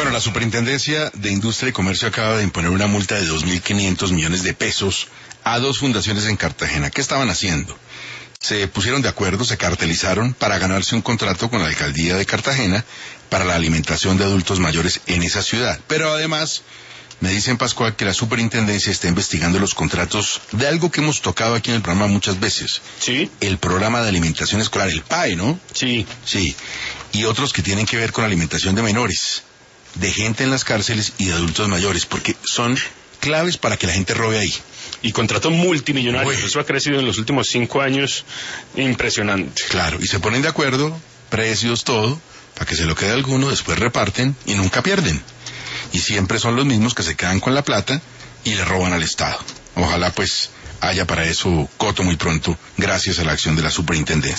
Bueno, la Superintendencia de Industria y Comercio acaba de imponer una multa de 2.500 millones de pesos a dos fundaciones en Cartagena. ¿Qué estaban haciendo? Se pusieron de acuerdo, se cartelizaron para ganarse un contrato con la alcaldía de Cartagena para la alimentación de adultos mayores en esa ciudad. Pero además, me dicen, Pascual, que la Superintendencia está investigando los contratos de algo que hemos tocado aquí en el programa muchas veces. Sí. El programa de alimentación escolar, el PAE, ¿no? Sí. Sí. Y otros que tienen que ver con alimentación de menores, de gente en las cárceles y de adultos mayores, porque son claves para que la gente robe ahí. Y contratos multimillonarios, Bueno. Eso ha crecido en los últimos 5 años, impresionante. Claro, y se ponen de acuerdo, precios, todo, para que se lo quede alguno, después reparten y nunca pierden. Y siempre son los mismos que se quedan con la plata y le roban al Estado. Ojalá pues haya para eso coto muy pronto, gracias a la acción de la Superintendencia.